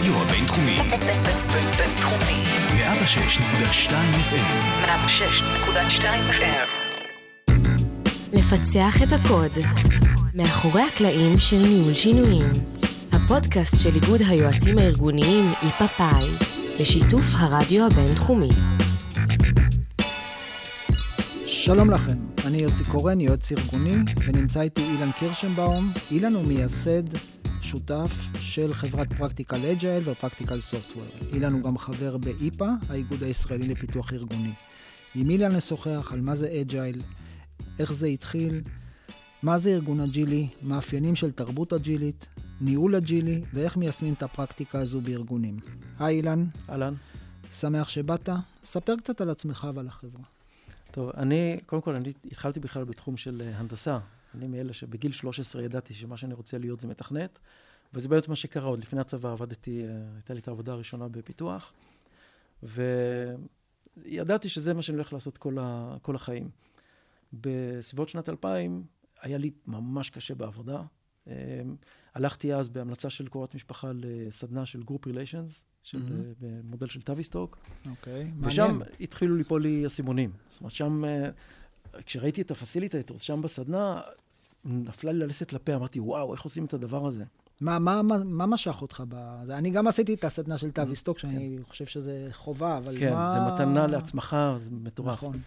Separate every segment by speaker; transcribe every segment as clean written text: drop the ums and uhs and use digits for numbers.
Speaker 1: הרדיו הבינתחומי.
Speaker 2: בינתחומי.
Speaker 1: 106.2 FM.
Speaker 2: 106.2 FM.
Speaker 3: לפצח את הקוד. מאחורי הקלעים של ניהול שינויים. הפודקאסט של איגוד היועצים הארגוניים איפאפאי, בשיתוף הרדיו הבינתחומי.
Speaker 4: שלום לכם, אני יוסי קורן, יועץ ארגוני, ונמצא איתי אילן קירשנבאום. אילן הוא מייסד, שותף של חברת פרקטיקל אג'ייל ופרקטיקל סופטוור. אילן הוא גם חבר באיפא, האיגוד הישראלי לפיתוח ארגוני. עם אילן נשוחח על מה זה אג'ייל, איך זה התחיל, מה זה ארגון אג'ילי, מאפיינים של תרבות אג'ילית, ניהול אג'ילי, ואיך מיישמים את הפרקטיקה הזו בארגונים. היי אילן.
Speaker 5: אהלן.
Speaker 4: שמח שבאת. ספר קצת על עצמך ועל החברה.
Speaker 5: טוב, קודם כל, אני התחלתי בכלל בתחום של הנדסה. אני מאלה שבגיל 13 ידעתי שמה שאני רוצה להיות זה מתכנת, וזה באמת מה שקרה. עוד לפני הצבא הייתה לי את העבודה הראשונה בפיתוח, וידעתי שזה מה שאני הולך לעשות כל החיים. בסביבות שנת 2000 היה לי ממש קשה בעבודה. הלכתי אז בהמלצה של קורת משפחה לסדנה של גרופ ריליישנס, במודל של טאביסטוק.
Speaker 4: אוקיי,
Speaker 5: ושם
Speaker 4: מעניין.
Speaker 5: התחילו ליפול לי הסימונים. זאת אומרת, שם, כשראיתי את הפסיליטייטורס, שם בסדנה, נפלה לי ללסת לפה, אמרתי, וואו, איך עושים את הדבר הזה?
Speaker 4: מה משך אותך בזה? אני גם עשיתי את הסדנה של טאביסטוק, שאני חושב שזה חובה, אבל
Speaker 5: כן,
Speaker 4: מה...
Speaker 5: זה מתנה לעצמך, זה מטורף.
Speaker 4: נכון.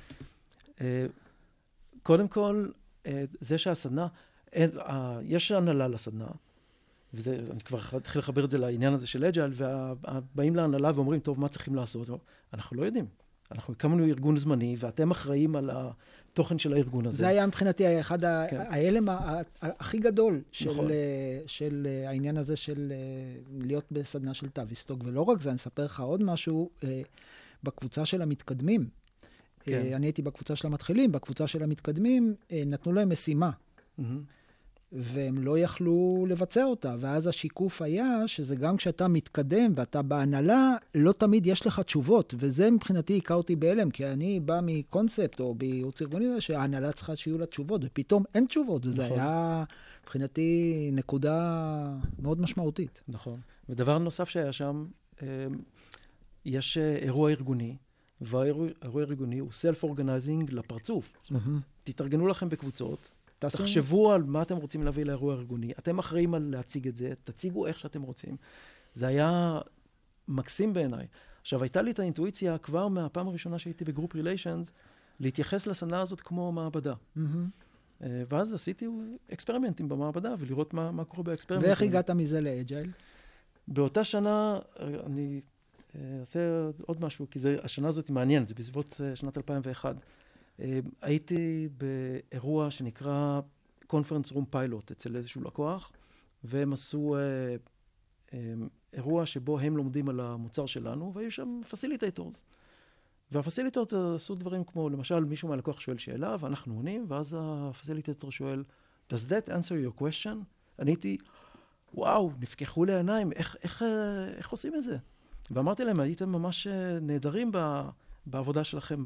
Speaker 5: קודם כל, זה שהסדנה, יש הנהלה לסדנה, ואני כבר התחיל לחבר את זה לעניין הזה של אג'ייל, ובאים להנהלה ואומרים, טוב, מה צריכים לעשות? אנחנו לא יודעים. אנחנו הקמנו ארגון זמני, ואתם אחראים על התוכן של הארגון הזה.
Speaker 4: זה היה מבחינתי אחד ההלם הכי גדול של העניין הזה של להיות בסדנה של טאביסטוק, ולא רק זה, אני אספר לך עוד משהו, בקבוצה של המתקדמים. אני הייתי בקבוצה של המתחילים, בקבוצה של המתקדמים נתנו להם משימה. והם לא יכלו לבצע אותה, ואז השיקוף היה שזה גם כשאתה מתקדם ואתה בהנהלה, לא תמיד יש לך תשובות, וזה מבחינתי עיקר אותי בהלם, כי אני בא מקונספט או בייעוץ ארגוני, שההנהלה צריכה שיהיו לה תשובות, ופתאום אין תשובות, וזה היה מבחינתי נקודה מאוד משמעותית.
Speaker 5: נכון. ודבר נוסף שהיה שם, יש אירוע ארגוני, והאירוע הארגוני הוא self-organizing לפרצוף. זאת אומרת, תתארגנו לכם בקבוצות, תחשבו על מה אתם רוצים להביא לאירוע הארגוני. אתם אחראים על להציג את זה, תציגו איך שאתם רוצים. זה היה מקסים בעיניי. עכשיו, הייתה לי את האינטואיציה כבר מהפעם הראשונה שהייתי בגרופ ריליישנס, להתייחס לסדנה הזאת כמו מעבדה. ואז עשיתי אקספרימנטים במעבדה, ולראות מה קורה באקספרימנטים.
Speaker 4: ואיך הגעת מזה לאג'ייל?
Speaker 5: באותה שנה, אני אעשה עוד משהו, כי השנה הזאת מעניינת, זה בסביבות שנת 2001. הייתי באירוע שנקרא Conference Room Pilot אצל איזשהו לקוח, והם עשו אירוע שבו הם לומדים על המוצר שלנו, והיו שם פסיליטייטורס. והפסיליטייטורס עשו דברים כמו, למשל, מישהו מהלקוח שואל שאלה, ואנחנו עונים, ואז הפסיליטייטור שואל, Does that answer your question? אני הייתי, וואו, נפקחו לי העיניים, איך עושים את זה? ואמרתי להם, הייתם ממש נהדרים בעבודה שלכם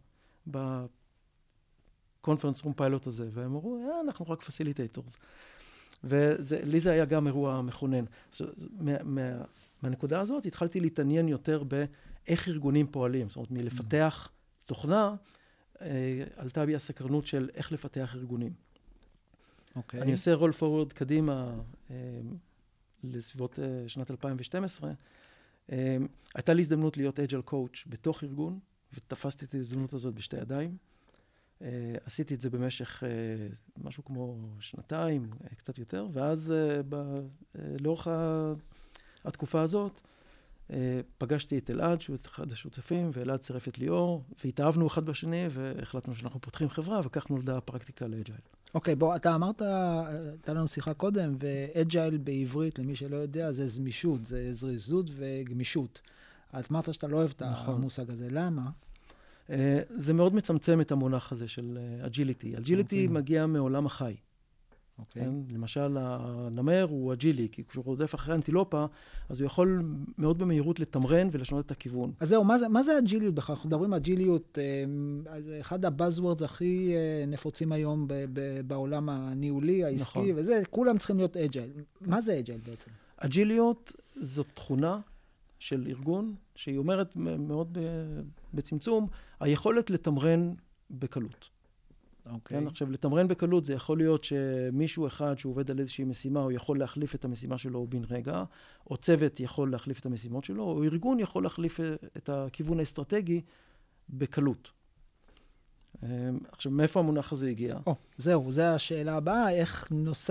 Speaker 5: בקונפרנס רום פיילוט הזה, והם אמרו, אנחנו רק פסיליטייטורס. ולי זה היה גם אירוע מכונן. מהנקודה הזאת התחלתי להתעניין יותר באיך ארגונים פועלים, זאת אומרת, מלפתח תוכנה, עלתה בי הסקרנות של איך לפתח ארגונים.
Speaker 4: אוקיי.
Speaker 5: אני עושה רול פורוורד קדימה לסביבות שנת 2012. הייתה לי הזדמנות להיות אג'ייל קואוץ' בתוך ארגון, ותפסתי את ההזדמנות הזאת בשתי ידיים. עשיתי את זה במשך משהו כמו שנתיים, קצת יותר, ואז לאורך התקופה הזאת, פגשתי את אלעד, שהוא אחד השותפים, ואלעד צירף את ליאור, והתאהבנו אחד בשני, והחלטנו שאנחנו פותחים חברה, וכך נולדה הפרקטיקה לאג'ייל.
Speaker 4: אוקיי, בוא, אתה אמרת, הייתה לנו שיחה קודם, ואג'ייל בעברית, למי שלא יודע, זה זמישות, זה זריזות וגמישות. את אמרת שאתה לא אוהב את המושג הזה, למה?
Speaker 5: זה מאוד מצמצם את המונח הזה של אג'יליטי. אג'יליטי מגיע מעולם החי. למשל, הנמר הוא אג'ילי, כי כשהוא רודף אחרי אנטילופה, אז הוא יכול מאוד במהירות לתמרן ולשנות את הכיוון.
Speaker 4: אז זהו, מה זה אג'יליות בכלל? אנחנו מדברים על אג'יליות, אחד הבאזוורדס הכי נפוצים היום בעולם הניהולי, העסקי, וזה, כולם צריכים להיות אג'ייל. מה זה אג'ייל בעצם?
Speaker 5: אג'יליות זאת תכונה של ארגון, שהיא אומרת מאוד בצמצום, היכולת לתמרן בקלות.
Speaker 4: אוקיי.
Speaker 5: כן, עכשיו, לתמרן בקלות זה יכול להיות שמישהו אחד שעובד על איזושהי משימה, הוא יכול להחליף את המשימה שלו בן רגע, או צוות יכול להחליף את המשימות שלו, או ארגון יכול להחליף את הכיוון האסטרטגי בקלות. עכשיו, מאיפה המונח הזה הגיע?
Speaker 4: זהו, זו השאלה הבאה, איך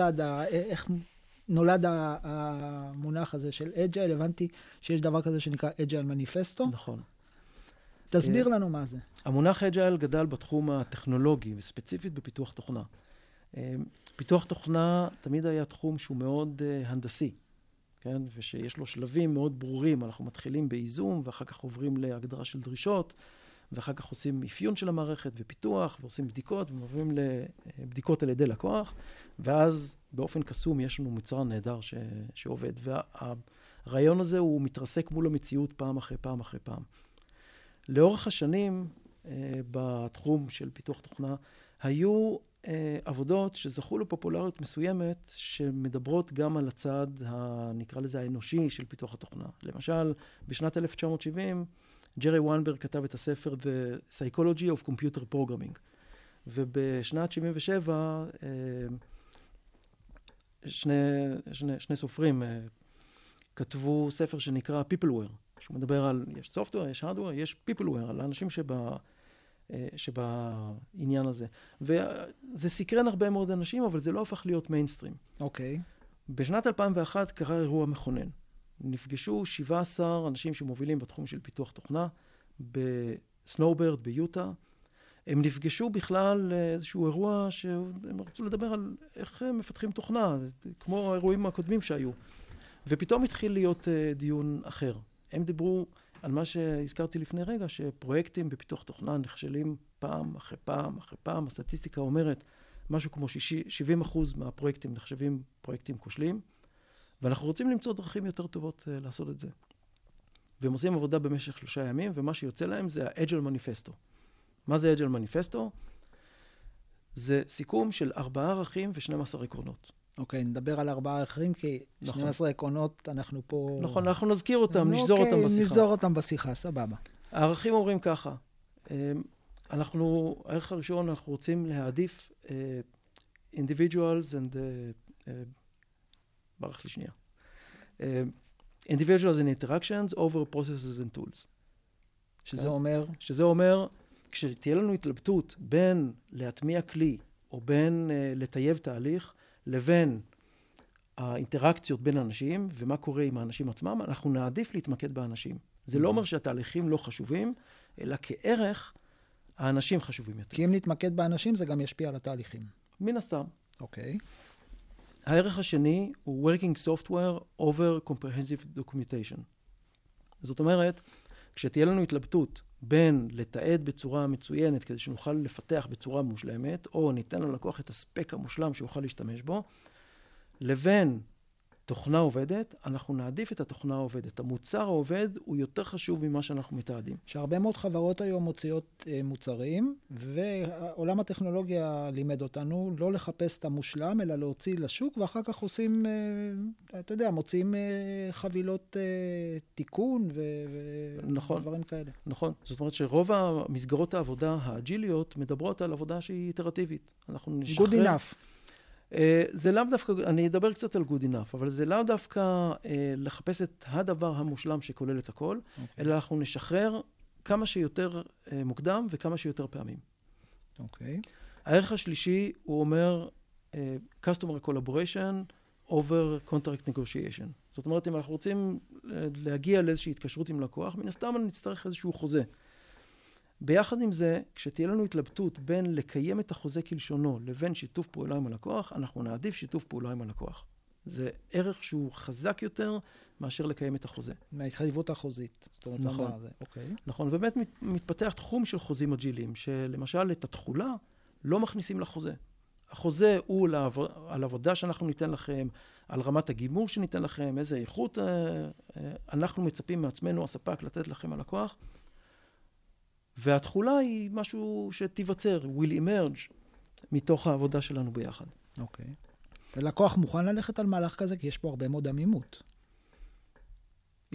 Speaker 4: נולד המונח הזה של אג'ייל, הבנתי שיש דבר כזה שנקרא אג'ייל מניפסטו.
Speaker 5: נכון.
Speaker 4: תסביר לנו מה זה.
Speaker 5: המונח אג'ייל גדל בתחום הטכנולוגי, וספציפית בפיתוח תוכנה. פיתוח תוכנה תמיד היה תחום שהוא מאוד הנדסי, כן? ושיש לו שלבים מאוד ברורים. אנחנו מתחילים באיזום, ואחר כך עוברים להגדרה של דרישות, ואחר כך עושים אפיון של המערכת ופיתוח, ועושים בדיקות, ומעבירים לבדיקות על ידי לקוח, ואז באופן קסום יש לנו מוצר נהדר שעובד. והרעיון הזה הוא מתרסק מול המציאות פעם אחרי פעם אחרי פעם. לאורך השנים, בתחום של פיתוח תוכנה, היו עבודות שזכו לפופולריות מסוימת, שמדברות גם על הצד, נקרא לזה האנושי, של פיתוח התוכנה. למשל, בשנת 1970, ג'רי ויינברג כתב את הספר The Psychology of Computer Programming. ובשנת 77, שני סופרים כתבו ספר שנקרא Peopleware, שהוא מדבר על, יש software, יש hardware, יש Peopleware, על האנשים שבעניין הזה. וזה סקרן הרבה מאוד אנשים, אבל זה לא הפך להיות מיינסטרים.
Speaker 4: אוקיי.
Speaker 5: בשנת 2001 קרה אירוע מכונן. נפגשו 17 אנשים שמובילים בתחום של פיתוח תוכנה בסנואוברד ביוטה. הם נפגשו בכלל לאיזשהו אירוע שהם רצו לדבר על איך מפתחים תוכנה, כמו האירועים הקודמים שהיו. ופתאום התחיל להיות דיון אחר. הם דיברו על מה שהזכרתי לפני רגע, שפרויקטים בפיתוח תוכנה נכשלים פעם אחרי פעם אחרי פעם. הסטטיסטיקה אומרת משהו כמו 70% מהפרויקטים נחשבים פרויקטים כושלים. ואנחנו רוצים למצוא דרכים יותר טובות לעשות את זה. והם עושים עבודה במשך 3 ימים, ומה שיוצא להם זה ה-Agile Manifesto. מה זה Agile Manifesto? זה סיכום של 4 ערכים ו12 עקרונות.
Speaker 4: אוקיי, נדבר על 4 ערכים, כי 12 עקרונות אנחנו פה...
Speaker 5: נכון, אנחנו נזכיר אותם, נשזור אותם בשיחה.
Speaker 4: נשזור אותם בשיחה, סבבה.
Speaker 5: הערכים אומרים ככה, הערך הראשון, אנחנו רוצים להעדיף individuals and... ברח לי שנייה. Individuals and interactions over processes and tools.
Speaker 4: שזה אומר?
Speaker 5: שזה אומר, כשתהיה לנו התלבטות בין להטמיע כלי, או בין לטייב תהליך, לבין האינטראקציות בין האנשים, ומה קורה עם האנשים עצמם, אנחנו נעדיף להתמקד באנשים. זה לא אומר שהתהליכים לא חשובים, אלא כערך, האנשים חשובים יותר. כי
Speaker 4: אם נתמקד באנשים, זה גם ישפיע על התהליכים.
Speaker 5: מן הסתם.
Speaker 4: אוקיי.
Speaker 5: הערך השני הוא Working Software over Comprehensive Documentation. זאת אומרת, כשתהיה לנו התלבטות בין לתעד בצורה מצוינת כדי שנוכל לפתח בצורה מושלמת, או ניתן ללקוח את הספק המושלם שיוכל להשתמש בו, לבין תוכנה עובדת, אנחנו נעדיף את התוכנה העובדת. המוצר העובד הוא יותר חשוב ממה שאנחנו מתעדים.
Speaker 4: שהרבה מאוד חברות היום מוציאות מוצרים, ועולם הטכנולוגיה לימד אותנו לא לחפש את המושלם, אלא להוציא לשוק, ואחר כך עושים, אתה יודע, מוציאים חבילות תיקון ודברים כאלה.
Speaker 5: נכון. זאת אומרת שרוב המסגרות העבודה האג'יליות מדברות על עבודה שהיא איטרטיבית. אנחנו נשחרר...
Speaker 4: Good enough.
Speaker 5: זה לאו דווקא, אני אדבר קצת על good enough, אבל זה לאו דווקא לחפש את הדבר המושלם שכולל את הכל, אלא אנחנו נשחרר כמה שיותר מוקדם וכמה שיותר פעמים.
Speaker 4: אוקיי.
Speaker 5: הערך השלישי הוא אומר customer collaboration over contract negotiation. זאת אומרת, אם אנחנו רוצים להגיע לאיזושהי התקשרות עם לקוח, מן הסתם נצטרך איזשהו חוזה. ביחד עם זה, כשתהיה לנו התלבטות בין לקיים את החוזה כלשונו לבין שיתוף פעולה עם הלקוח, אנחנו נעדיף שיתוף פעולה עם הלקוח. זה ערך שהוא חזק יותר מאשר לקיים את החוזה.
Speaker 4: מההתחייבות החוזית.
Speaker 5: נכון. נכון, ובאמת מתפתח תחום של חוזים אג'יליים, שלמשל את התחולה לא מכניסים לחוזה. החוזה הוא על עבודה שאנחנו ניתן לכם, על רמת הגימור שניתן לכם, איזה איכות אנחנו מצפים מעצמנו, הספק, לתת לכם הלקוח. והתחולה היא משהו שתיווצר, will emerge, מתוך העבודה שלנו ביחד.
Speaker 4: אוקיי. ולקוח מוכן ללכת על מהלך כזה, כי יש פה הרבה מאוד עמימות.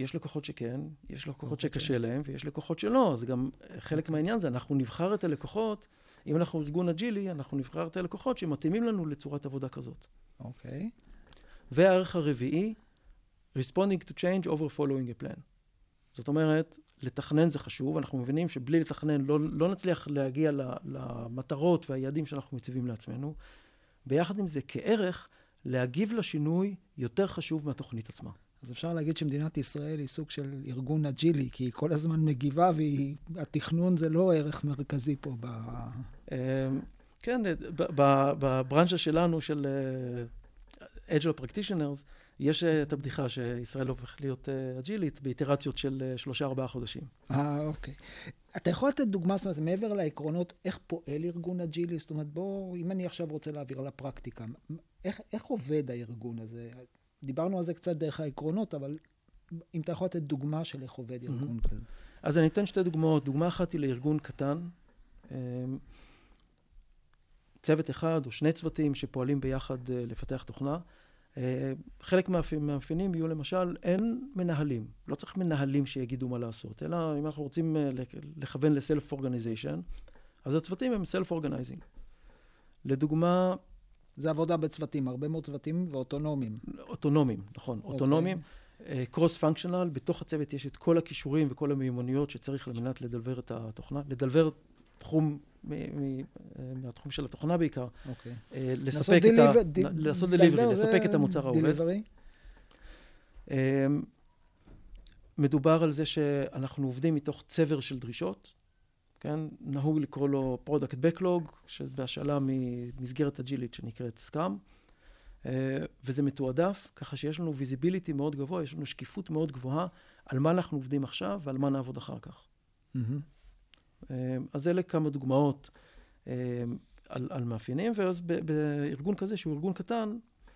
Speaker 5: יש לקוחות שכן, יש לקוחות שקשה להם, ויש לקוחות שלא. אז גם חלק מהעניין זה, אנחנו נבחר את הלקוחות, אם אנחנו ארגון אג'ילי, אנחנו נבחר את הלקוחות שמתאימים לנו לצורת עבודה כזאת.
Speaker 4: אוקיי.
Speaker 5: והערך הרביעי, responding to change over following a plan. זאת אומרת, לתכנן זה חשוב, אנחנו מבינים שבלי לתכנן לא נצליח להגיע למטרות והיעדים שאנחנו מציבים לעצמנו. ביחד עם זה, כערך, להגיב לשינוי יותר חשוב מהתוכנית עצמה.
Speaker 4: אז אפשר להגיד שמדינת ישראל היא סוג של ארגון אג'ילי, כי היא כל הזמן מגיבה, והתכנון זה לא ערך מרכזי פה
Speaker 5: כן, בברנצ'ה שלנו, של Agile Practitioners, יש את הבדיחה שישראל הופך להיות אג'ילית באיטרציות של 3-4 חודשים.
Speaker 4: אוקיי. אתה יכול לתת דוגמה, זאת אומרת, מעבר לעקרונות, איך פועל ארגון אג'ילי? זאת אומרת, אם אני עכשיו רוצה להעביר לפרקטיקה, איך עובד הארגון הזה? דיברנו על זה קצת דרך העקרונות, אבל אם אתה יכול לתת דוגמה של איך עובד ארגון כזה.
Speaker 5: אז אני אתן 2 דוגמאות. דוגמה אחת היא לארגון קטן, צוות אחד או 2 צוותים שפועלים ביחד לפתח תוכנה. חלק מהמאפיינים יהיו למשל, אין מנהלים. לא צריך מנהלים שיגידו מה לעשות, אלא אם אנחנו רוצים לכוון ל-self-organization, אז הצוותים הם self-organizing. לדוגמה,
Speaker 4: זה עבודה בצוותים, הרבה מאוד צוותים ואוטונומיים.
Speaker 5: אוטונומיים, נכון. אוטונומיים, קרוס-פונקשיונל, בתוך הצוות יש את כל הכישורים וכל המיומנויות שצריך על מנת לדלבר את התוכנה, לדלבר תחום מהתחום של התוכנה בעיקר, לעשות דליברי, לספק את המוצר העובד. מדובר על זה שאנחנו עובדים מתוך צבר של דרישות, כן? נהוג לקרוא לו Product Backlog, שבהשאלה ממסגרת אג'ילית שנקראת סקאם, וזה מתועדף, ככה שיש לנו visibility מאוד גבוה, יש לנו שקיפות מאוד גבוהה על מה אנחנו עובדים עכשיו ועל מה נעבוד אחר כך. אז אלה כמה דוגמאות על מאפיינים, ואז בארגון כזה, שהוא ארגון קטן,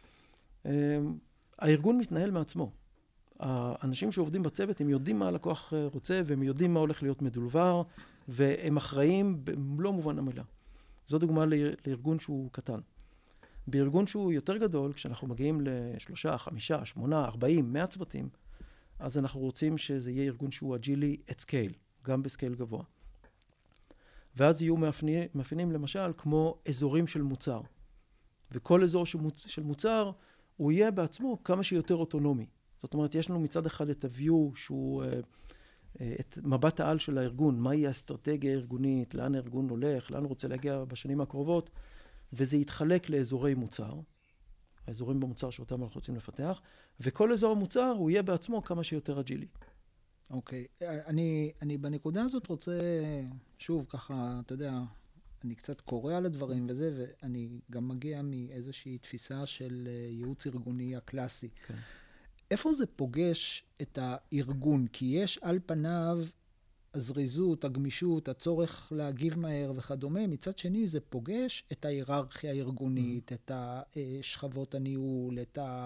Speaker 5: הארגון מתנהל מעצמו. האנשים שעובדים בצוות, הם יודעים מה הלקוח רוצה, והם יודעים מה הולך להיות מדולבר, והם אחראים במלוא מובן המילה. זו דוגמה לארגון שהוא קטן. בארגון שהוא יותר גדול, כשאנחנו מגיעים ל3, 5, 8, 40, 100 צוותים, אז אנחנו רוצים שזה יהיה ארגון שהוא אג'ילי at scale, גם בסקייל גבוה. ואז יהיו מאפיינים למשל כמו אזורים של מוצר. וכל אזור של מוצר, הוא יהיה בעצמו כמה שיותר אוטונומי. זאת אומרת, יש לנו מצד אחד את ה-view שהוא, את מבט העל של הארגון, מהי האסטרטגיה הארגונית, לאן הארגון הולך, לאן הוא רוצה להגיע בשנים הקרובות, וזה יתחלק לאזורי מוצר, האזורים במוצר שאותם אנחנו רוצים לפתח, וכל אזור המוצר הוא יהיה בעצמו כמה שיותר אג'ילי.
Speaker 4: אוקיי. אני בנקודה הזאת רוצה, שוב, ככה, אתה יודע, אני קצת קורא על הדברים וזה, ואני גם מגיע מאיזושהי תפיסה של ייעוץ ארגוני הקלאסי. כן. איפה זה פוגש את הארגון? כי יש על פניו הזריזות, הגמישות, הצורך להגיב מהר וכדומה. מצד שני, זה פוגש את ההיררכיה הארגונית, את שכבות הניהול,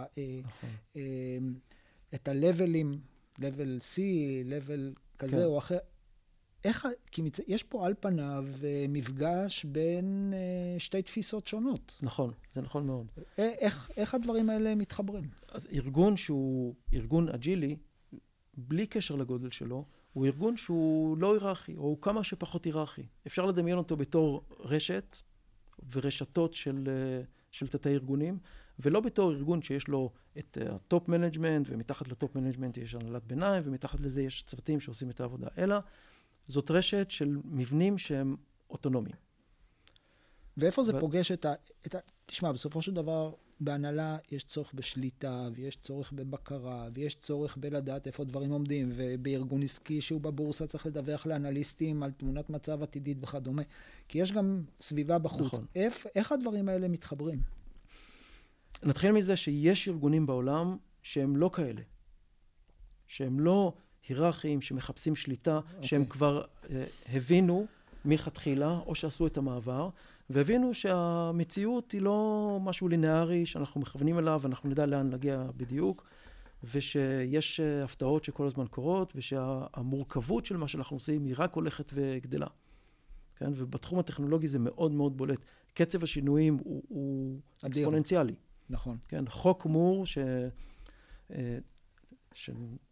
Speaker 4: את הלבלים, לבל C, לבל כזה או אחר. כי יש פה על פניו מפגש בין 2 תפיסות שונות.
Speaker 5: נכון, זה נכון מאוד.
Speaker 4: איך הדברים האלה מתחברים?
Speaker 5: אז ארגון שהוא ארגון אג'ילי, בלי קשר לגודל שלו, הוא ארגון שהוא לא היררכי, או הוא כמה שפחות היררכי. אפשר לדמיין אותו בתור רשת ורשתות של תתי ארגונים, ולא בתור ארגון שיש לו את הטופ מנג'מנט, ומתחת לטופ מנג'מנט יש הנהלת ביניים, ומתחת לזה יש צוותים שעושים את העבודה. אלא זאת רשת של מבנים שהם אוטונומיים.
Speaker 4: ואיפה זה פוגש תשמע, בסופו של דבר, בהנהלה יש צורך בשליטה, ויש צורך בבקרה, ויש צורך בלדעת איפה דברים עומדים, ובארגון עסקי שהוא בבורסה צריך לדווח לאנליסטים על תמונת מצב עתידית וכדומה. כי יש גם סביבה בחוץ. נכון. איך הדברים האלה מתחברים?
Speaker 5: נתחיל מזה שיש ארגונים בעולם שהם לא כאלה. שהם לא היררכיים, שמחפשים שליטה, שהם כבר הבינו מלכתחילה, או שעשו את המעבר, והבינו שהמציאות היא לא משהו לינארי שאנחנו מכוונים אליו, ואנחנו נדע לאן להגיע בדיוק, ושיש הפתעות שכל הזמן קורות, ושהמורכבות של מה שאנחנו עושים היא רק הולכת וגדלה. כן? ובתחום הטכנולוגי זה מאוד מאוד בולט. קצב השינויים הוא אקספוננציאלי.
Speaker 4: נכון.
Speaker 5: כן? חוק מור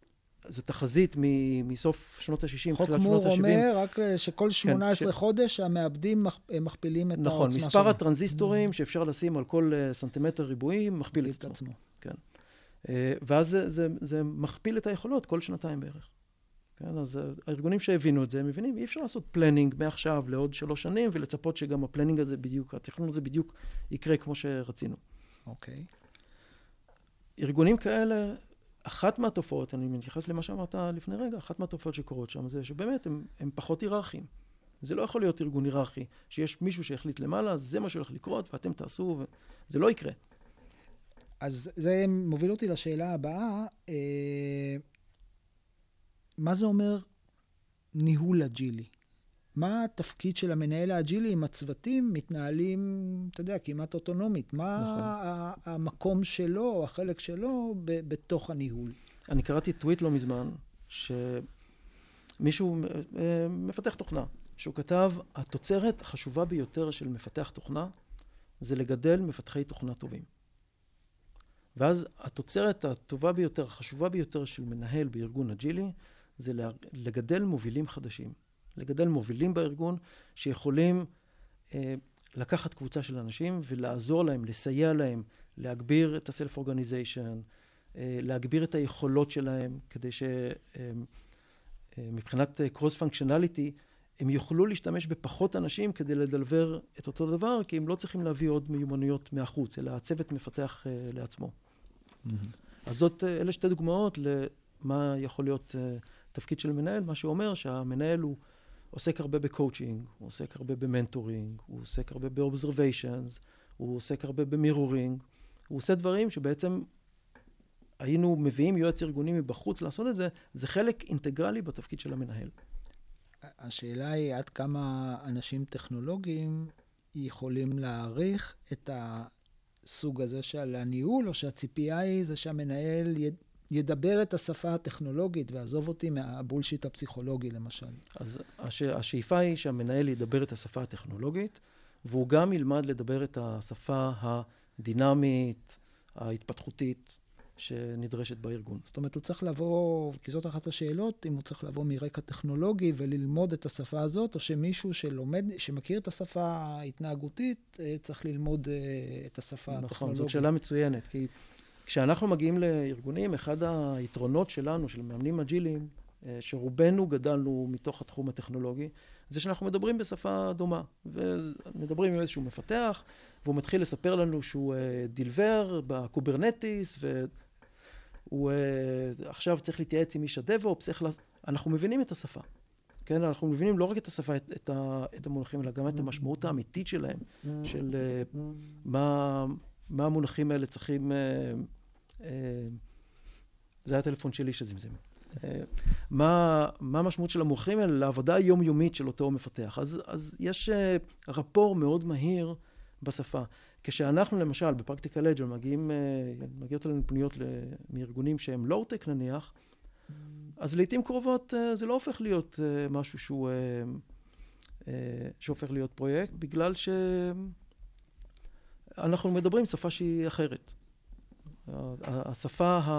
Speaker 5: זו תחזית מסוף שנות ה-60,
Speaker 4: חוק מור אומר רק שכל 18 חודש המעבדים מכפילים את העוצמה שלו.
Speaker 5: נכון, מספר הטרנזיסטורים שאפשר לשים על כל סנטימטר ריבועי מכפיל את עצמו. כן. ואז זה מכפיל את היכולות כל שנתיים בערך. כן, אז הארגונים שהבינו את זה, הם מבינים, אי אפשר לעשות פלנינג מעכשיו לעוד 3 שנים, ולצפות שגם הפלנינג הזה בדיוק, התכנון הזה בדיוק יקרה כמו שרצינו.
Speaker 4: אוקיי.
Speaker 5: ארגונים כאלה, אחת מהתופעות, אני מתייחס למה שאמרת לפני רגע, אחת מהתופעות שקורות שם, זה שבאמת הם פחות היררכיים. זה לא יכול להיות ארגון היררכי, שיש מישהו שהחליט למעלה, זה מה שהולך לקרות, ואתם תעשו, זה לא יקרה.
Speaker 4: אז זה מוביל אותי לשאלה הבאה, מה זה אומר ניהול אג'ילי? מה התפקיד של המנהל האג'ילי אם הצוותים מתנהלים, אתה יודע, כמעט אוטונומית? מה המקום שלו, או החלק שלו, בתוך הניהול?
Speaker 5: אני קראתי טוויט לא מזמן, שמישהו מפתח תוכנה, שהוא כתב, התוצרת החשובה ביותר של מפתח תוכנה, זה לגדל מפתחי תוכנה טובים. ואז התוצרת הטובה ביותר, החשובה ביותר של מנהל בארגון אג'ילי, זה לגדל מובילים חדשים. לגדל מובילים בארגון שיכולים לקחת קבוצה של אנשים ולעזור להם, לסייע להם, להגביר את ה-self-organization, להגביר את היכולות שלהם, כדי שמבחינת cross-functionality, הם יוכלו להשתמש בפחות אנשים כדי לדלבר את אותו דבר, כי הם לא צריכים להביא עוד מיומנויות מהחוץ, אלא הצוות מפתח לעצמו. אז אלה 2 דוגמאות למה יכול להיות תפקיד של מנהל, מה שאומר שהמנהל הוא עוסק הרבה בקואוצ'ינג, הוא עוסק הרבה במנטורינג, הוא עוסק הרבה באובזרוויישנס, הוא עוסק הרבה במירורינג, הוא עושה דברים שבעצם היינו מביאים יועץ ארגונים מבחוץ לעשות את זה, זה חלק אינטגרלי בתפקיד של המנהל.
Speaker 4: השאלה היא עד כמה אנשים טכנולוגיים יכולים להעריך את הסוג הזה של הניהול, או שהציפייה היא זה שהמנהל ידבר את השפה הטכנולוגית, ועזוב אותי מהבולשיט הפסיכולוגי למשל.
Speaker 5: אז השאיפה היא שהמנהל ידבר את השפה הטכנולוגית, והוא גם ילמד לדבר את השפה הדינמית, ההתפתחותית, שנדרשת בארגון.
Speaker 4: זאת אומרת, הוא צריך לבוא, כי זאת אחת השאלות, אם הוא צריך לבוא מרקע טכנולוגי וללמוד את השפה הזאת, או שמישהו שמכיר את השפה ההתנהגותית, צריך ללמוד את השפה הטכנולוגית.
Speaker 5: נכון, זאת שאלה מצוינת, כי כשאנחנו מגיעים לארגונים, אחד היתרונות שלנו, של מאמנים אג'יליים, שרובנו גדלנו מתוך התחום הטכנולוגי, זה שאנחנו מדברים בשפה דומה. ומדברים עם איזשהו מפתח, והוא מתחיל לספר לנו שהוא דילבר בקוברנטיס, והוא עכשיו צריך להתייעץ עם איש הדב-אופס, אנחנו מבינים את השפה. כן, אנחנו מבינים לא רק את השפה, את המונחים, אלא גם את המשמעות האמיתית שלהם, של מה המונחים האלה צריכים... זה היה הטלפון שלי שזמזם. מה המשמעות של המונחים האלה לעבודה היומיומית של אותו מפתח. אז יש רפור מאוד מהיר בשפה. כשאנחנו למשל בפרקטיקל אג'יל מגיעות אלינו פניות מארגונים שהם לואו-טק נניח, אז לעתים קרובות זה לא הופך להיות משהו שהופך להיות פרויקט, בגלל שאנחנו מדברים שפה שהיא אחרת. השפה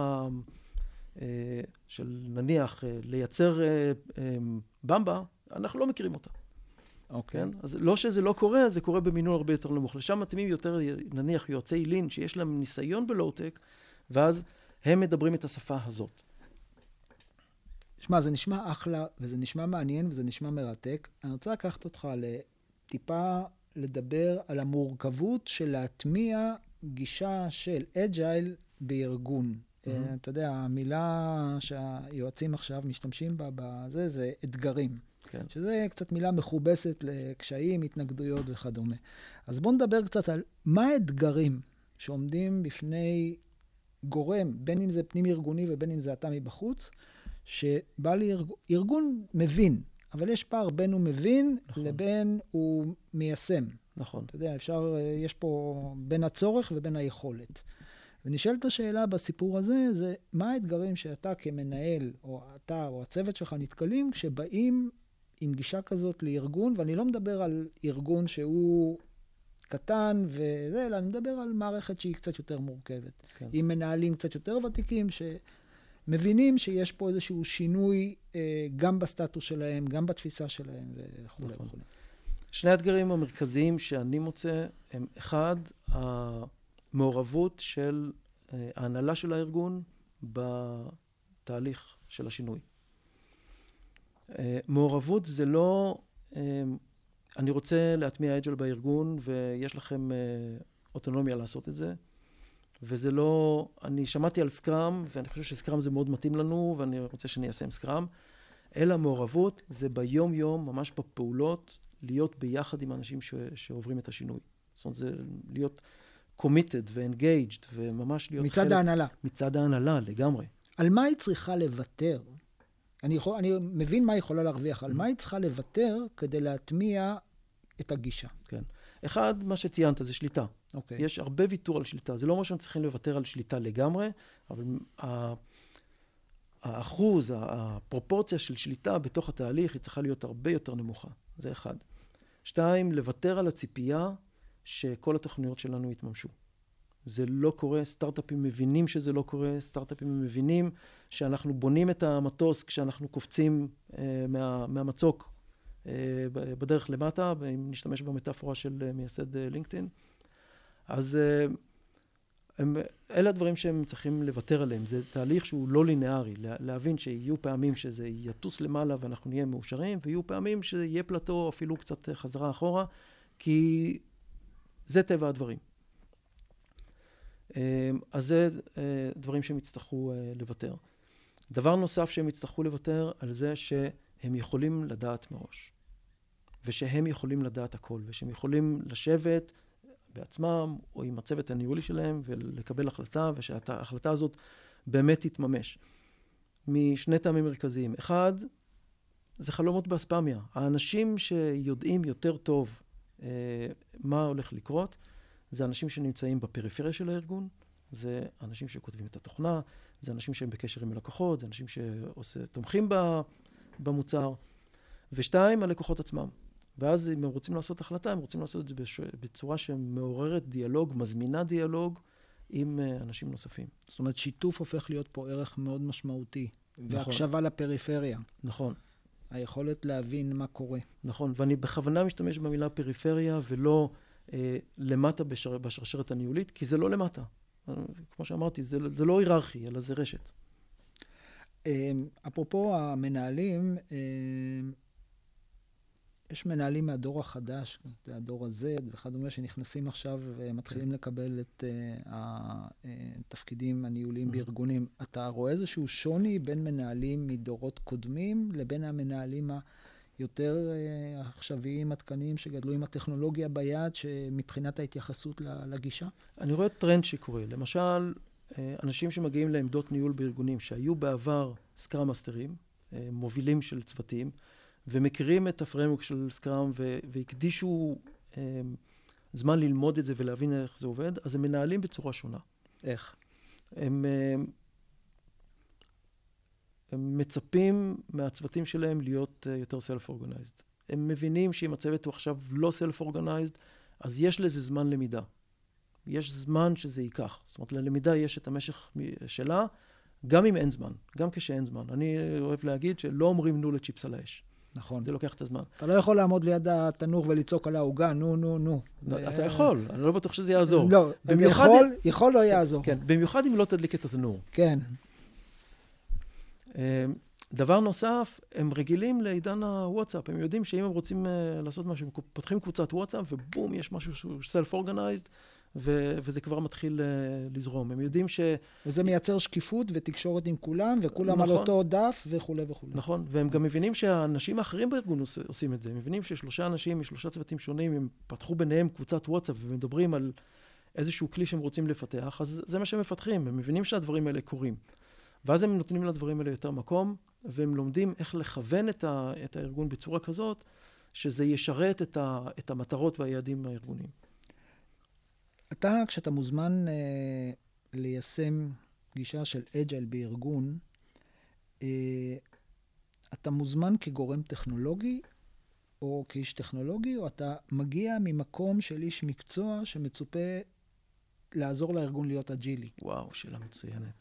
Speaker 5: של נניח לייצר במבה, אנחנו לא מכירים אותה.
Speaker 4: אוקיי.
Speaker 5: כן? אז לא שזה לא קורה, זה קורה במינון הרבה יותר נמוך. לשם מתאימים יותר נניח יועצי לין שיש להם ניסיון בלואו-טק, ואז הם מדברים את השפה הזאת.
Speaker 4: שמע, זה נשמע אחלה, וזה נשמע מעניין, וזה נשמע מרתק. אני רוצה לקחת אותך טיפה לדבר על המורכבות של להטמיע גישה של אג'ייל בארגון. אתה יודע, המילה שהיועצים עכשיו משתמשים בה בזה, זה אתגרים.
Speaker 5: כן.
Speaker 4: שזה קצת מילה מכובסת לקשיים, התנגדויות וכדומה. אז בואו נדבר קצת על מה האתגרים שעומדים בפני גורם, בין אם זה פנים ארגוני ובין אם זה אתה מבחוץ, שבא לארגון מבין, אבל יש פער בין הוא מבין לבין הוא מיישם.
Speaker 5: נכון.
Speaker 4: אתה יודע, יש פה בין הצורך ובין היכולת. ונשאלת השאלה בסיפור הזה, זה מה האתגרים שאתה כמנהל, או אתה או הצוות שלך נתקלים, כשבאים עם גישה כזאת לארגון, ואני לא מדבר על ארגון שהוא קטן וזה, אלא אני מדבר על מערכת שהיא קצת יותר מורכבת.
Speaker 5: כן.
Speaker 4: עם מנהלים קצת יותר ותיקים, מבינים שיש פה איזשהו שינוי גם בסטטוס שלהם, גם בתפיסה שלהם וכו'
Speaker 5: נכון.
Speaker 4: וכו'.
Speaker 5: שני האתגרים המרכזיים שאני מוצא הם, אחד, המעורבות של ההנהלה של הארגון בתהליך של השינוי. מעורבות זה לא, אני רוצה להטמיע אג'ל בארגון ויש לכם אוטונומיה לעשות את זה, וזה לא, אני שמעתי על סקראם ואני חושב שסקראם זה מאוד מתאים לנו ואני רוצה שאני אעשה עם סקראם, אלא מעורבות זה ביום יום, ממש בפעולות, להיות ביחד עם האנשים שעוברים את השינוי. זאת אומרת, זה להיות committed ו-engaged וממש להיות
Speaker 4: מצד ההנהלה.
Speaker 5: מצד ההנהלה, לגמרי.
Speaker 4: על מה היא צריכה לוותר? אני מבין מה היא יכולה להרוויח, על מה היא צריכה לוותר כדי להטמיע את הגישה.
Speaker 5: כן. אחד, מה שציינת, זה שליטה.
Speaker 4: אוקיי.
Speaker 5: יש הרבה ויתור על שליטה. זה לא אומר שהם צריכים לוותר על שליטה לגמרי, אבל האחוז, הפרופורציה של שליטה בתוך התהליך היא צריכה להיות הרבה יותר נמוכה. זה אחד. 2, לוותר על הציפייה שכל התוכניות שלנו יתממשו. זה לא קורה, סטארט-אפים מבינים שזה לא קורה, סטארט-אפים מבינים שאנחנו בונים את המטוס כשאנחנו קופצים מהמצוק בדרך למטה, אם נשתמש במטאפורה של מייסד לינקדאין. אז אלה הדברים שהם צריכים לוותר עליהם. זה תהליך שהוא לא לינארי, להבין שיהיו פעמים שזה יטוס למעלה ואנחנו נהיה מאושרים, ויהיו פעמים שיהיה פלטו אפילו קצת חזרה אחורה, כי זה טבע הדברים. אז זה דברים שהם יצטרכו לוותר. דבר נוסף שהם יצטרכו לוותר על זה שהם יכולים לדעת מראש. ושהם יכולים לדעת הכל, ושהם יכולים לשבת בעצמם או עם הצוות הניהולי שלהם ולקבל החלטה, ושההחלטה הזאת באמת תתממש. משני טעמים מרכזיים. אחד, זה חלומות באספמיה. האנשים שיודעים יותר טוב מה הולך לקרות, זה אנשים שנמצאים בפריפריה של הארגון, זה אנשים שכותבים את התוכנה, זה אנשים שהם בקשר עם הלקוחות, זה אנשים שתומכים במוצר. ושתיים, הלקוחות עצמם. ואז אם הם רוצים לעשות החלטה, הם רוצים לעשות את זה בצורה שמעוררת דיאלוג, מזמינה דיאלוג עם אנשים נוספים.
Speaker 4: זאת אומרת, שיתוף הופך להיות פה ערך מאוד משמעותי. נכון. והקשבה לפריפריה.
Speaker 5: נכון.
Speaker 4: היכולת להבין מה קורה.
Speaker 5: נכון, ואני בכוונה משתמש במילה פריפריה ולא למטה בשרשרת הניהולית, כי זה לא למטה. כמו שאמרתי, זה לא היררכי, אלא זה רשת.
Speaker 4: אפרופו המנהלים, יש מנהלים מהדור החדש, הדור הזה, וכדומה, שנכנסים עכשיו ומתחילים לקבל את התפקידים הניהוליים בארגונים. אתה רואה איזשהו שוני בין מנהלים מדורות קודמים לבין המנהלים היותר עכשוויים, עדכניים, שגדלו עם הטכנולוגיה ביד, שמבחינת ההתייחסות לגישה?
Speaker 5: אני רואה טרנד שקורה. למשל, אנשים שמגיעים לעמדות ניהול בארגונים, שהיו בעבר סקראם מאסטרים, מובילים של צוותים, ומכירים את הפריימוורק של סקראם והקדישו זמן ללמוד את זה ולהבין איך זה עובד, אז הם מנהלים בצורה שונה.
Speaker 4: איך?
Speaker 5: הם מצפים מהצוותים שלהם להיות יותר self-organized. הם מבינים שאם הצוות הוא עכשיו לא self-organized, אז יש לזה זמן למידה. יש זמן שזה ייקח. זאת אומרת, ללמידה יש את המשך שלה, גם אם אין זמן, גם כשאין זמן. אני אוהב להגיד שלא אומרים נו לצ'יפס על האש.
Speaker 4: נכון.
Speaker 5: זה לוקח את הזמן.
Speaker 4: אתה לא יכול לעמוד ליד התנור ולצעוק על העוגה, נו.
Speaker 5: אתה יכול, אני לא בטוח שזה יעזור.
Speaker 4: לא, יכול לא יעזור.
Speaker 5: כן, במיוחד אם לא תדליק את התנור.
Speaker 4: כן.
Speaker 5: דבר נוסף, הם רגילים לעידן הוואטסאפ. הם יודעים שאם הם רוצים לעשות משהו, הם פותחים קבוצת וואטסאפ, ובום, יש משהו שהוא self-organized, וזה כבר מתחיל לזרום. הם יודעים
Speaker 4: וזה מייצר שקיפות ותקשורת עם כולם, וכולם על אותו דף וכו' וכו'.
Speaker 5: נכון, והם גם מבינים שהאנשים האחרים בארגון עושים את זה. הם מבינים ששלושה אנשים משלושה צוותים שונים, הם פתחו ביניהם קבוצת וואטסאפ, ומדברים על איזשהו כלי שהם רוצים לפתח, אז זה מה שהם מפתחים. הם מבינים שהדברים האלה קורים. ואז הם נותנים לדברים האלה יותר מקום, והם לומדים איך לכוון את הארגון בצורה כזאת, שזה ישרת את המטרות והיעדים הארגוניים.
Speaker 4: אתה, כשאתה מוזמן ליישם גישה של אג'ייל בארגון, אתה מוזמן כגורם טכנולוגי, או כאיש טכנולוגי, או אתה מגיע ממקום של איש מקצוע שמצופה לעזור לארגון להיות אג'ילי?
Speaker 5: וואו, שאלה מצוינת.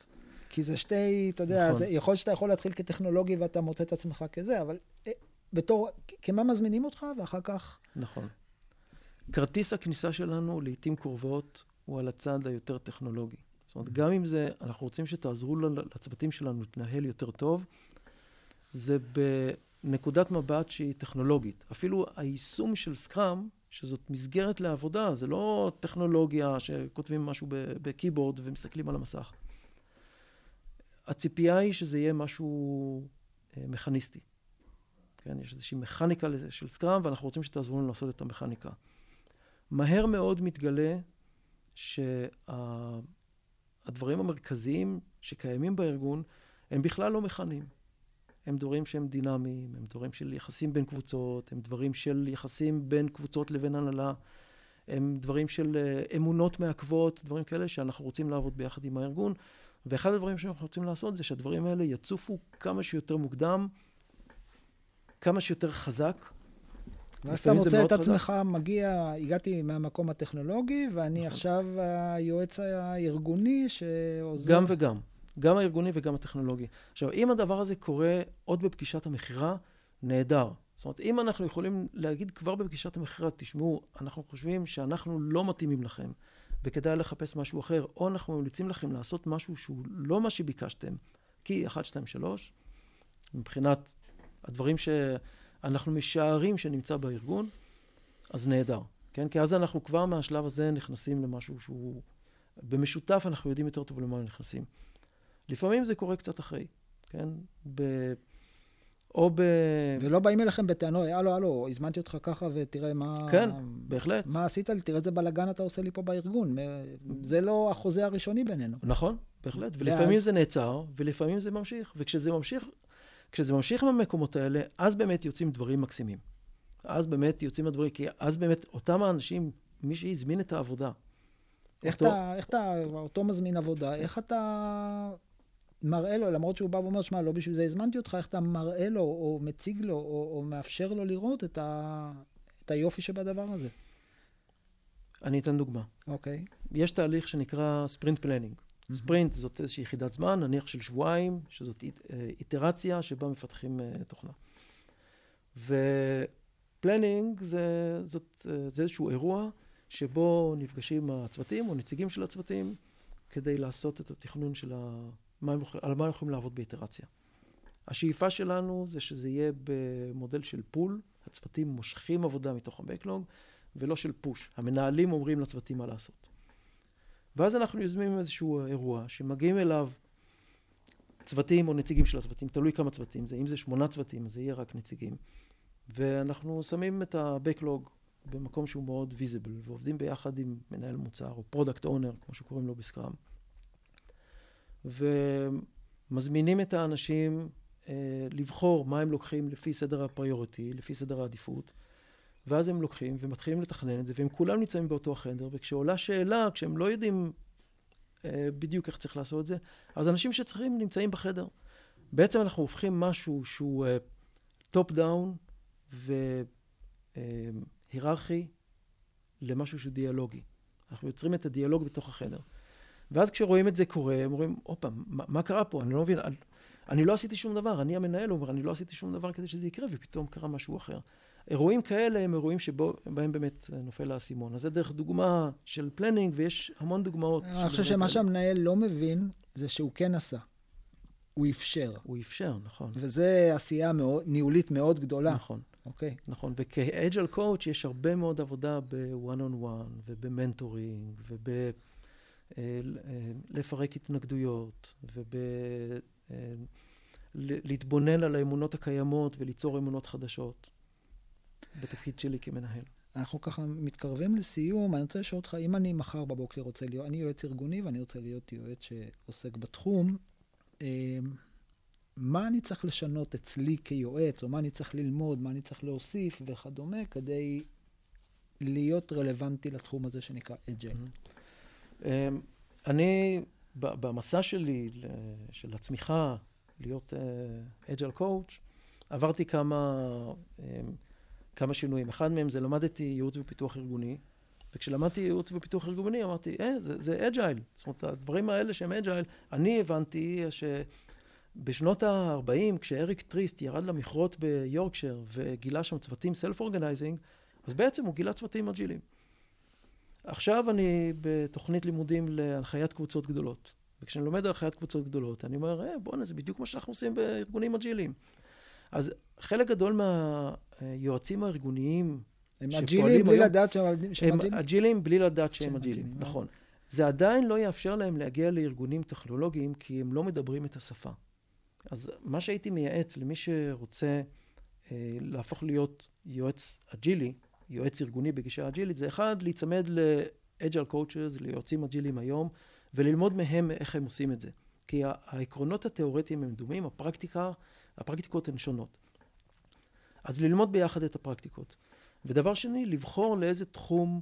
Speaker 4: כי זה שתי, אתה יודע,
Speaker 5: נכון.
Speaker 4: יכול שאתה יכול להתחיל כטכנולוגי ואתה מוצא את עצמך כזה, אבל בתור, כמה מזמינים אותך ואחר כך...
Speaker 5: נכון. כרטיס הכניסה שלנו לעתים קרובות הוא על הצד היותר טכנולוגי. זאת אומרת, גם אם זה, אנחנו רוצים שתעזרו לצוותים שלנו להתנהל יותר טוב, זה בנקודת מבט שהיא טכנולוגית. אפילו היישום של סקראם, שזאת מסגרת לעבודה, זה לא טכנולוגיה שכותבים משהו בקיבורד ומסתכלים על המסך. הציפייה היא שזה יהיה משהו מכניסטי. כן, יש איזושהי מכניקה של סקראם, ואנחנו רוצים שתעזרו לנו לעשות את המכניקה. מהר מאוד מתגלה שהדברים המרכזיים שקיימים בארגון, הם בכלל לא מכניים. הם דברים שהם דינמיים, הם דברים של יחסים בין קבוצות, הם דברים של יחסים בין קבוצות לבין הנהלה, הם דברים של אמונות מעכבות, דברים כאלה שאנחנו רוצים לעבוד ביחד עם הארגון. ואחד הדברים שאנחנו רוצים לעשות זה שהדברים האלה יצופו כמה שיותר מוקדם, כמה שיותר חזק.
Speaker 4: ואז אתה מוצא את עצמך, מגיע, הגעתי מהמקום הטכנולוגי, ואני עכשיו היועץ הארגוני שעוזר...
Speaker 5: גם וגם. גם הארגוני וגם הטכנולוגי. עכשיו, אם הדבר הזה קורה עוד בפגישת המחירה, נהדר. זאת אומרת, אם אנחנו יכולים להגיד כבר בפגישת המחירה, תשמעו, אנחנו חושבים שאנחנו לא מתאימים לכם, וכדאי לחפש משהו אחר, או אנחנו ממליצים לכם לעשות משהו שהוא לא מה שביקשתם, כי 1, 2, 3, מבחינת הדברים שאנחנו משערים שנמצא בארגון, אז נהדר. כן? כי אז אנחנו כבר מהשלב הזה נכנסים למשהו שהוא... במשותף אנחנו יודעים יותר טוב למה נכנסים. לפעמים זה קורה קצת אחרי, כן?
Speaker 4: ולא באים אליכם בטענות, הלו, הזמנתי אותך ככה ותראה מה...
Speaker 5: כן, בהחלט.
Speaker 4: מה עשית לי? תראה איזה בלגן אתה עושה לי פה בארגון. זה לא החוזה הראשוני בינינו.
Speaker 5: נכון, בהחלט. ולפעמים זה נעצר, ולפעמים זה ממשיך. וכשזה ממשיך מהמקומות האלה, אז באמת יוצאים דברים מקסימים. אז באמת יוצאים הדברים, כי אז באמת אותם האנשים, מי שהזמין את העבודה.
Speaker 4: אותו מזמין עבודה, איך אתה מראה לו, למרות שהוא בא ואומר, שמע, לא בשביל זה הזמנתי אותך, איך אתה מראה לו, או מציג לו, או מאפשר לו לראות את היופי שבדבר הזה?
Speaker 5: אני אתן דוגמה.
Speaker 4: אוקיי.
Speaker 5: יש תהליך שנקרא ספרינט פלנינג. ספרינט זאת איזושהי יחידת זמן, נניח של שבועיים, שזאת איטרציה שבה מפתחים תוכנה. ופלנינג זה איזשהו אירוע שבו נפגשים הצוותים או נציגים של הצוותים כדי לעשות את התכנון של על מה יכולים לעבוד באיטרציה. השאיפה שלנו זה שזה יהיה במודל של פול, הצוותים מושכים עבודה מתוך הבקלוג, ולא של פוש. המנהלים אומרים לצוותים מה לעשות. ואז אנחנו יוזמים איזשהו אירוע שמגיעים אליו צוותים או נציגים של הצוותים, תלוי כמה צוותים זה. אם זה 8 צוותים, אז זה יהיה רק נציגים. ואנחנו שמים את הבקלוג במקום שהוא מאוד ויזיבל, ועובדים ביחד עם מנהל מוצר, או פרודקט אונר, כמו שקוראים לו בסקראם. ומזמינים את האנשים לבחור מה הם לוקחים לפי סדר הפריוריטי, לפי סדר העדיפות, ואז הם לוקחים ומתחילים לתכנן את זה, והם כולם נמצאים באותו החדר, וכשעולה שאלה, כשהם לא יודעים בדיוק איך צריך לעשות את זה, אז אנשים שצריכים נמצאים בחדר. בעצם אנחנו הופכים משהו שהוא טופ דאון והיררכי למשהו שהוא דיאלוגי. אנחנו יוצרים את הדיאלוג בתוך החדר. ואז כשרואים את זה קורה, הם אומרים, אופה, מה קרה פה? אני לא מבין, אני לא עשיתי שום דבר, אני המנהל אומר, אני לא עשיתי שום דבר כדי שזה יקרה, ופתאום קרה משהו אחר. אירועים כאלה הם אירועים שבהם באמת נופל האסימון. אז זה דרך דוגמה של פלנינג, ויש המון דוגמאות.
Speaker 4: אני חושב שמה שהמנהל לא מבין, זה שהוא כן עשה. הוא אפשר.
Speaker 5: הוא אפשר, נכון.
Speaker 4: וזה עשייה ניהולית מאוד גדולה.
Speaker 5: נכון.
Speaker 4: אוקיי.
Speaker 5: נכון, וכ-Agile Coach יש הרבה מאוד עבודה ב-one-on-one, ובמנטורינג, לפרק התנגדויות, להתבונן על האמונות הקיימות וליצור אמונות חדשות. בתפקיד שלי כמנהל.
Speaker 4: אנחנו ככה מתקרבים לסיום. אני רוצה לשאול אותך, אם אני מחר בבוקר רוצה להיות, אני יועץ ארגוני ואני רוצה להיות יועץ שעוסק בתחום, מה אני צריך לשנות אצלי כיועץ, או מה אני צריך ללמוד, מה אני צריך להוסיף וכדומה, כדי להיות רלוונטי לתחום הזה שנקרא Agile?
Speaker 5: אני, במסע שלי, של הצמיחה, להיות Agile Coach, עברתי כמה שינויים. אחד מהם זה למדתי ייעוץ ופיתוח ארגוני, וכשלמדתי ייעוץ ופיתוח ארגוני, אמרתי, זה אג'ייל. זאת אומרת, הדברים האלה שהם אג'ייל, אני הבנתי שבשנות ה-40, כשאריק טריסט ירד למכרות ביורקשר, וגילה שם צוותים סלף-אורגנייזינג, אז בעצם הוא גילה צוותים אג'ילים. עכשיו אני בתוכנית לימודים להנחיית קבוצות גדולות. וכשאני לומד על הנחיית קבוצות גדולות, אני אומר, בוא'נה, זה בדיוק מה שאנחנו עושים בארגונים אג'יליים. אז חלק גדול מהיועצים הארגוניים
Speaker 4: הם אג'יליים בלי לדעת שהם
Speaker 5: אג'יליים. הם אג'יליים בלי לדעת שהם אג'יליים, נכון. זה עדיין לא יאפשר להם להגיע לארגונים טכנולוגיים, כי הם לא מדברים את השפה. אז מה שהייתי מייעץ למי שרוצה להפוך להיות יועץ אג'ילי, יועץ ארגוני בגישה אג'ילית, זה אחד, להיצמד ל-Agile Coaches, ליועצים אג'יליים היום, וללמוד מהם איך הם עושים את זה. כי העקרונות התיאורטיים הם דומים, הפרקטיקות הן שונות. אז ללמוד ביחד את הפרקטיקות. ודבר שני, לבחור לאיזה תחום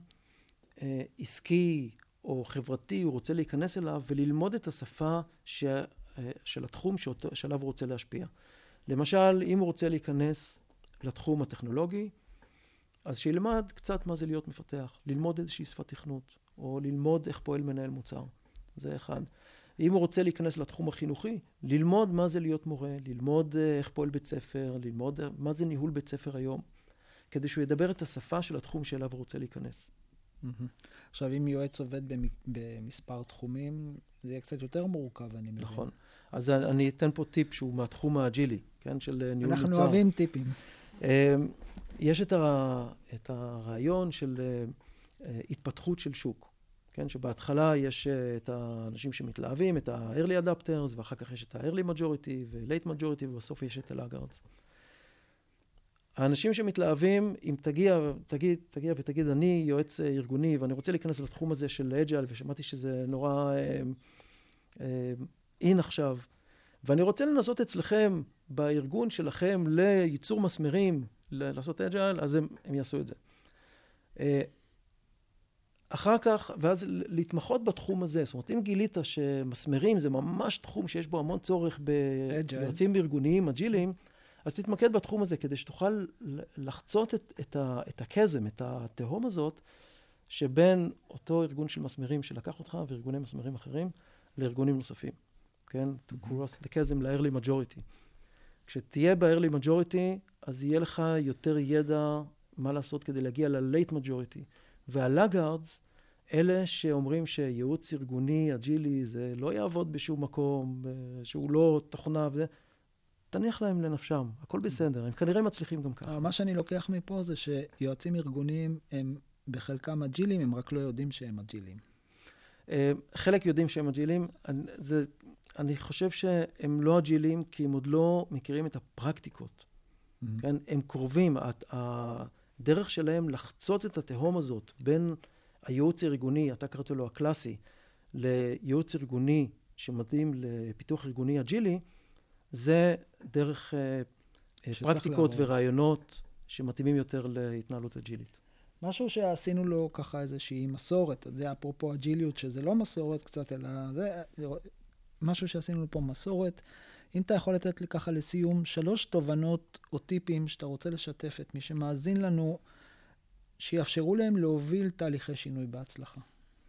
Speaker 5: עסקי או חברתי הוא רוצה להיכנס אליו, וללמוד את השפה של התחום שעליו הוא רוצה להשפיע. למשל, אם הוא רוצה להיכנס לתחום הטכנולוגי, אז שילמד קצת מה זה להיות מפתח, ללמוד איזושהי שפת תכנות, או ללמוד איך פועל מנהל מוצר. זה אחד. אם הוא רוצה להיכנס לתחום החינוכי, ללמוד מה זה להיות מורה, ללמוד איך פועל בית ספר, ללמוד מה זה ניהול בית ספר היום, כדי שהוא ידבר את השפה של התחום שאליו הוא רוצה להיכנס.
Speaker 4: עכשיו, אם יועץ עובד במספר תחומים, זה יהיה קצת יותר מורכב, אני מבין.
Speaker 5: נכון. אז אני אתן פה טיפ שהוא מהתחום האג'ילי, כן, של ניהול מוצר.
Speaker 4: אנחנו אוהבים טיפים.
Speaker 5: יש את הרעיון של התפתחות של שוק, כן, שבהתחלה יש את האנשים שמתלהבים, את ה-early adapters, ואחר כך יש את ה-early majority ו-late majority, ובסוף יש את ה-laggards. האנשים שמתלהבים, אם תגיע ותגיד, אני יועץ ארגוני, ואני רוצה להיכנס לתחום הזה של agile, ושמעתי שזה נורא אין עכשיו, ואני רוצה לנסות אצלכם, בארגון שלכם, לייצור מסמרים, לעשות agile, אז הם יעשו את זה. אחר כך, ואז להתמחות בתחום הזה. זאת אומרת, אם גילית שמסמרים זה ממש תחום שיש בו המון צורך ביועצים ארגוניים, אג'יליים, אז תתמקד בתחום הזה, כדי שתוכל לחצות את הקזם, את התהום הזאת, שבין אותו ארגון של מסמרים שלקח אותך, וארגוני מסמרים אחרים, לארגונים נוספים. כן? To cross the chasm ל-early majority. כשתהיה ב-early majority, אז יהיה לך יותר ידע מה לעשות כדי להגיע ל-late majority. וה-laggards, אלה שאומרים שייעוץ ארגוני, אג'ילי, זה לא יעבוד בשום מקום, שהוא לא תוכנה וזה, תניח להם לנפשם, הכל בסדר, הם כנראה מצליחים גם ככה.
Speaker 4: מה שאני לוקח מפה זה שיועצים ארגוניים הם בחלקם אג'ילים, הם רק לא יודעים שהם אג'ילים.
Speaker 5: חלק יודעים שהם אג'ילים, אני חושב שהם לא אג'ילים, כי הם עוד לא מכירים את הפרקטיקות. כן? הם קרובים, הדרך שלהם לחצות את התהום הזאת בין הייעוץ הארגוני, אתה קראת לו הקלאסי, לייעוץ ארגוני שמתאים לפיתוח ארגוני אג'ילי, זה דרך פרקטיקות ורעיונות שמתאימים יותר להתנהלות אג'ילית.
Speaker 4: משהו שעשינו לו ככה איזושהי מסורת, אתה יודע, אפרופו אג'יליות, שזה לא מסורת קצת, אלא זה משהו שעשינו לו פה מסורת. אם אתה יכול לתת לי ככה לסיום 3 תובנות או טיפים שאתה רוצה לשתף את מי שמאזין לנו, שיאפשרו להם להוביל תהליכי שינוי בהצלחה.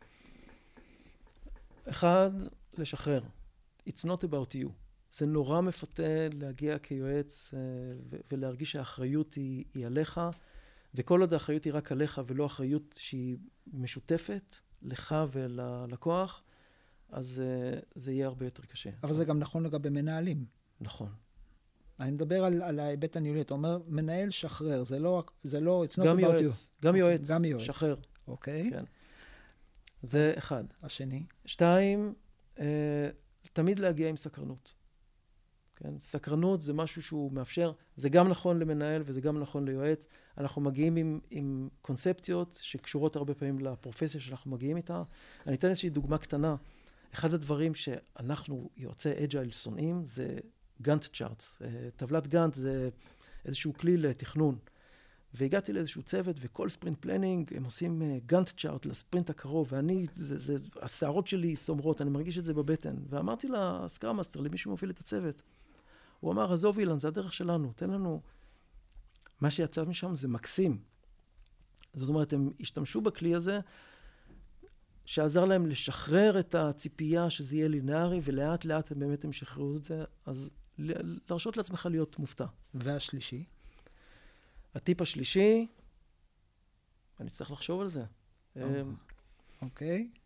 Speaker 5: 1, לשחרר. It's not about you. זה נורא מפתה להגיע כיועץ ולהרגיש שהאחריות היא עליך, וכל עוד האחריות היא רק עליך ולא אחריות שהיא משותפת לך וללקוח, אז זה יהיה הרבה יותר קשה.
Speaker 4: אבל זה גם נכון לגבי מנהלים.
Speaker 5: נכון.
Speaker 4: אני מדבר על ההיבט הניהולי, אתה אומר, מנהל שחרר, זה לא, it's not
Speaker 5: גם
Speaker 4: about
Speaker 5: יועץ,
Speaker 4: you.
Speaker 5: גם יועץ, שחרר.
Speaker 4: אוקיי.
Speaker 5: כן. זה 1.
Speaker 4: השני.
Speaker 5: 2, תמיד להגיע עם סקרנות. כן? סקרנות זה משהו שהוא מאפשר, זה גם נכון למנהל וזה גם נכון ליועץ. אנחנו מגיעים עם קונספציות שקשורות הרבה פעמים לפרופסיה שאנחנו מגיעים איתה. אני אתן איזושהי דוגמה קטנה. אחד הדברים שאנחנו יועצי אג'ייל שונאים זה גאנט צ'ארטס. טבלת גאנט זה איזשהו כלי לתכנון. והגעתי לאיזשהו צוות וכל ספרינט פלנינג הם עושים גאנט צ'ארט לספרינט הקרוב, ואני, השערות שלי סומרות, אני מרגיש את זה בבטן. ואמרתי לסקראם מאסטר, למי שמוביל את הצוות, הוא אמר, עזוב אילן, זה הדרך שלנו, תן לנו. מה שיצא משם זה מקסים. זאת אומרת, הם השתמשו בכלי הזה, שעזר להם לשחרר את הציפייה שזה יהיה לינארי, ולאט לאט הם באמת שחררו את זה, אז להרשות לעצמך להיות מופתע.
Speaker 4: והשלישי?
Speaker 5: הטיפ השלישי, אני צריך לחשוב על זה.
Speaker 4: אוקיי.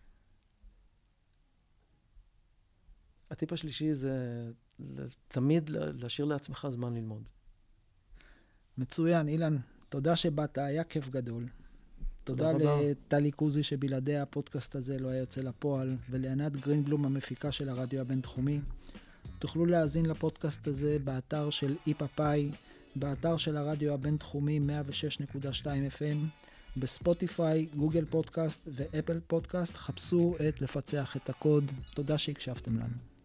Speaker 5: הטיפ השלישי זה תמיד להשאיר לעצמך זמן ללמוד.
Speaker 4: מצוין, אילן. תודה שבאת, היה כיף גדול. תודה לטלי קוזי שבלעדי הפודקאסט הזה לא היה יוצא לפועל, ולענת גרינבלום המפיקה של הרדיו הבינתחומי. תוכלו להאזין לפודקאסט הזה באתר של איפאפאי, באתר של הרדיו הבינתחומי 106.2 FM, בספוטיפיי, גוגל פודקאסט ואפל פודקאסט. חפשו את לפצח את הקוד. תודה שהקשבתם לנו.